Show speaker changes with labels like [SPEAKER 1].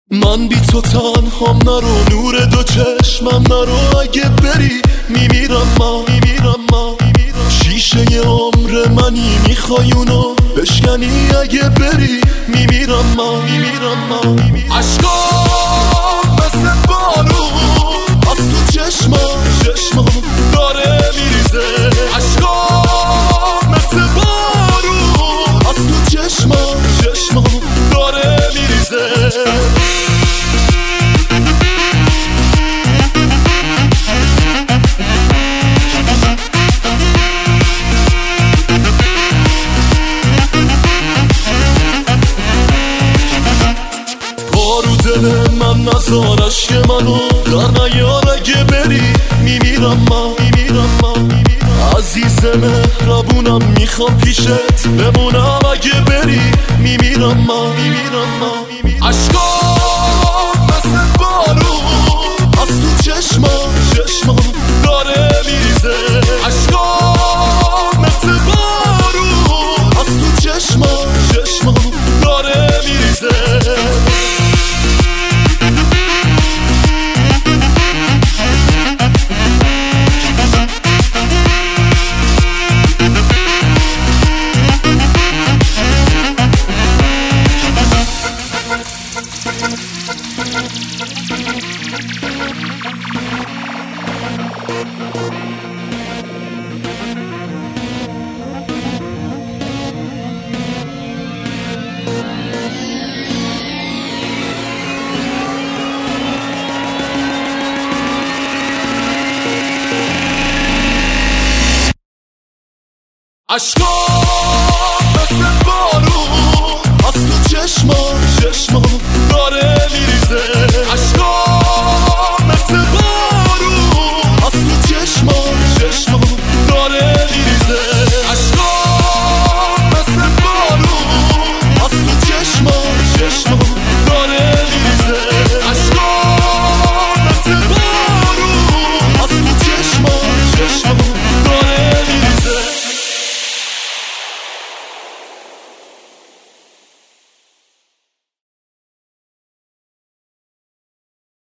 [SPEAKER 1] من بی تو تنهام نرو، نور دو چشمم نرو، اگه بری میمیرم من شیشه عمر منی، میخوای اونو بشکنی، اگه بری میمیرم من عشقام مثل بارون از تو چشمم داره میریزه، عشقام مثل بارون از تو چشمم داره میریزه. دل من نزار عشق منو در نیار، اگه بری میمیرم من عزیز مهربونم، میخوام پیشت بمونم، اگه بری میمیرم من عشقام مثل بارون از تو چشمم داره میریزه، عشقام مثل بارون از تو چشمم داره میریزه. عشقام مثل بارون از تو چشمم داره